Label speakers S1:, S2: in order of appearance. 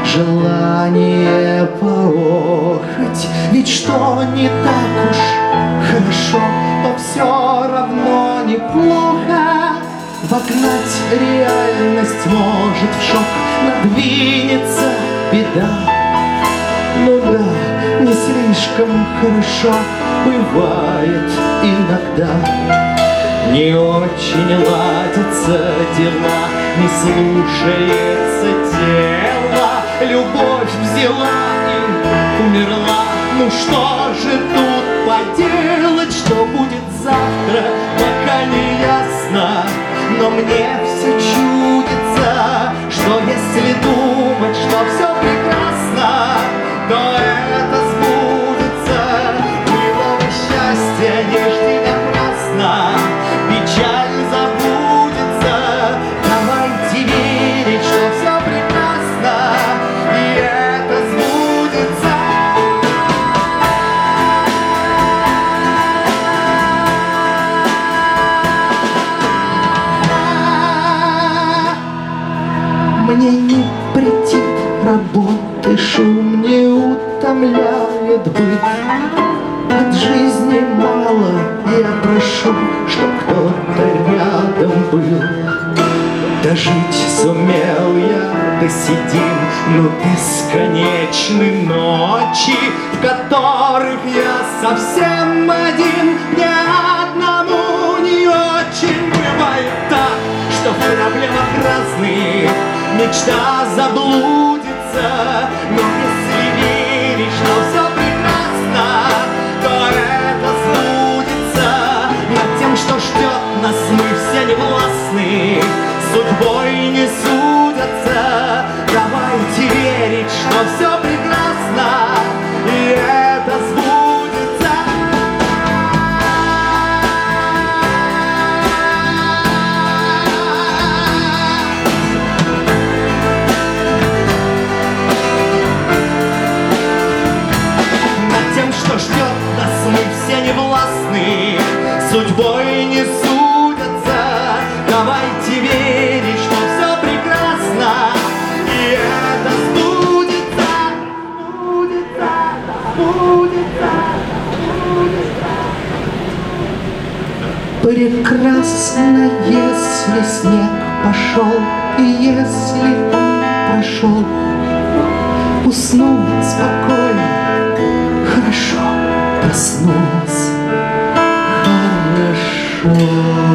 S1: желание поохоть. Ведь что не так уж хорошо, то все равно неплохо. Вогнать реальность может в шок, надвинется беда. Ну да, не слишком хорошо бывает иногда. Не очень ладятся дела, не слушается тело. Любовь взяла и умерла. Ну что же тут поделать, что будет завтра, пока не ясно. Но мне все чудится, что если думать, что все прекрасно, то это сбудется. Былого счастья не жди напрасно, печаль забудется. Давайте верить, что все прекрасно, и это сбудется. Мне не претит работы шум, не утомляет быт. От жизни мало я прошу, чтоб кто-то рядом был. Дожить сумел я, досидим, но бесконечны ночи, в которых я совсем один. Мне одному не очень. Бывает так, что в проблемах разные мечта заблудится. Но если верить, что все прекрасно, то это сбудется. Над тем, что ждет нас, мы все не властны, судьбой не судятся. Давайте верить, что все прекрасно, и это сбудется. Что ждет нас, мы все не властны, судьбой не судятся. Давайте верить, что все прекрасно, и это сбудется. Сбудется, сбудется, сбудется. Прекрасно, если снег пошел, и если он прошел, уснуть спокойно. Хорошо, проснулась, хорошо.